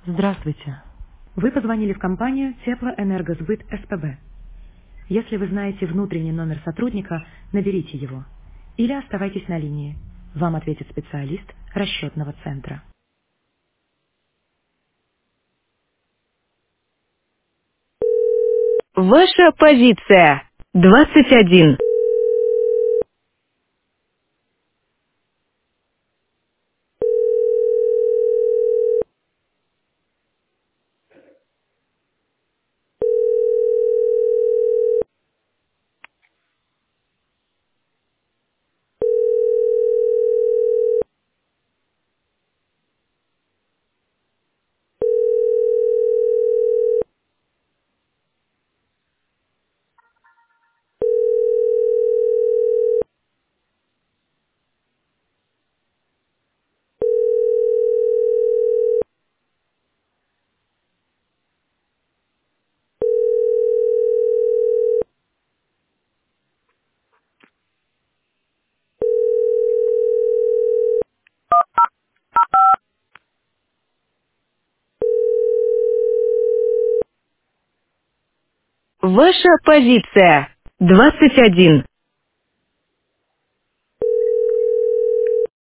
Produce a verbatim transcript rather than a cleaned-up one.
Здравствуйте. Вы позвонили в компанию Теплоэнергосбыт СПБ. Если вы знаете внутренний номер сотрудника, наберите его. Или оставайтесь на линии. Вам ответит специалист расчетного центра. Ваша позиция. двадцать один. Ваша позиция. двадцать один.